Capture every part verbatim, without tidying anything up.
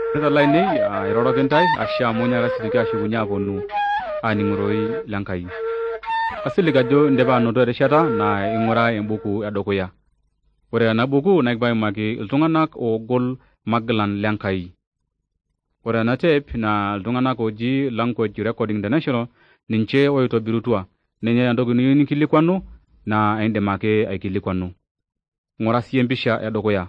Nita laini iroro kintai asha munya rasirika ashugunya ponu aninguroi lankai. Asili kajo ndeba noto reshata na ingura embuku edokuya. Ore ena buku naikbai maki iltunganak ogol maglan lankai. Ore ena tape na iltunganak oji Language Recording International ninche oitobirutua. Ninye entoki niyieu nikilikwanu na indim ake aikilikwanu. Ngura sii empisha edukuya.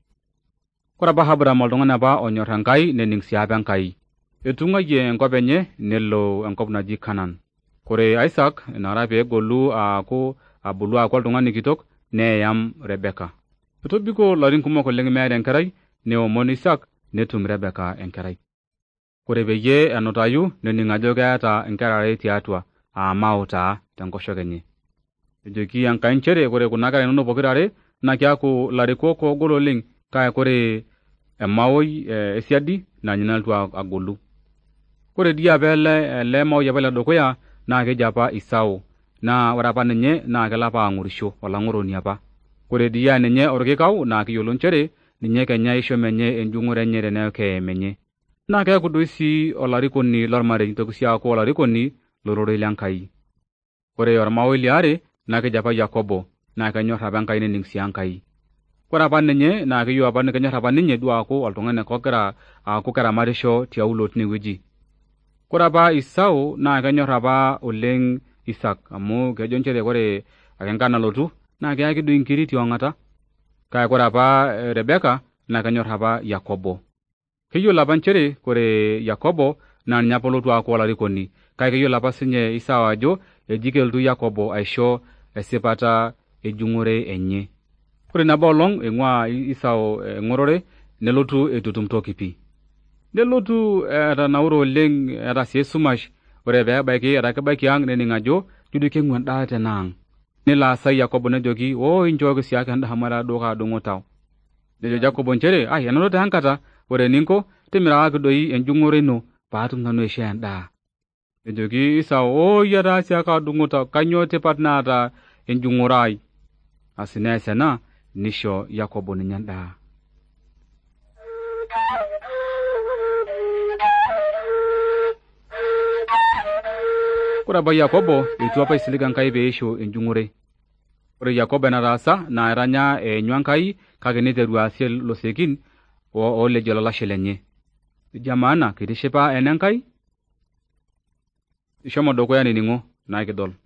Kore apa Abraham oltung'ani apa onyor Enkai nening sii apa Enkai. Etung'ayie enkop enye nelo enkop naji Canaan. Kore Isaac inara peegolu aaku abulu aaku oltung'ani kitok neyam Rebeka. Etobiko larin kumok oleng meeta enkerai neomon Isaac netum Rebeka enkerai. Kore peyie enutayu nening ajo keeta inkera are tiatua aa Mao taa tenkoshoke enye. Ejoki Enkai nchere kore kuna kera inonok pokirare naa keaku larikok oogol oleng kake kore emaoi esiadi na ninye nalotu agolu. Kore dii apa ele, ele maoi apa ledukuya naa keji apa Isau naa ore apa ninye naa kelo apa ang'orisho olang'oroni apa. Kore dii ninye orkikau naa kiyiolo nchere ninye kenya isho menye enjung'ore enye teneeku keye menye. Naa keeku doi sii olarikoni lormarei nitoki sii aaku olarikoni lororei lenkai. Kore ormaoi liare naa keji apa Yakobo naa kenyor apa Enkai nening sii Enkai. Kore apa ninye naa keyieu apa kenyor apa ninye duo aaku oltung'ani ogira aaku keramatisho tiaulo tinewueji. Kore apa Isau naa kenyor apa oleng Isaac amu kejo nchere kore ake enkata nalotu naa keyaki doi inkiri tiong'ata. Kake kore apa Rebeka naa kenyor apa Yakobo. Keyiolo apa nchere kore Yakobo naa ninye apa olotu aaku olarikoni kake keyiolo apa sinye Isau ajo eji kelotu Yakobo aisho esipata ejung'ore enye. Kore nabo olong eing'ua Isau eng'orore nelotu etutum toki pi. Nelotu etanaure oleng eeta sii esumash ore peebaiki etaa kebaiki ang' nening ajo jio keng'u endaa tenaang'. Nelo aasai Yakobo nejoki oo inchooki siake endaa amu etaa duo kaadung'o tau. Nejo Yakobo nchere ai enoto taa enkata ore eninko timirakaki doi enjung'ore ino paatum nanu aishoo endaa. Nejoki Isau oo etaa siake adung'o tau kanyoo tipat naata enjung'ore ai. Asi nees ena nisho Yakobo ninye endaa. Kore apa Yakobo etu apa isilig Enkai peisho enjung'ore. Ore Yakobo enataasa naa eranya eenyu Enkai kake neiteru aasie losekin ooleji olalashe lenye. Ejo maana kitishipa ena Enkai? Ishomo dukuya nining'o naa kidol.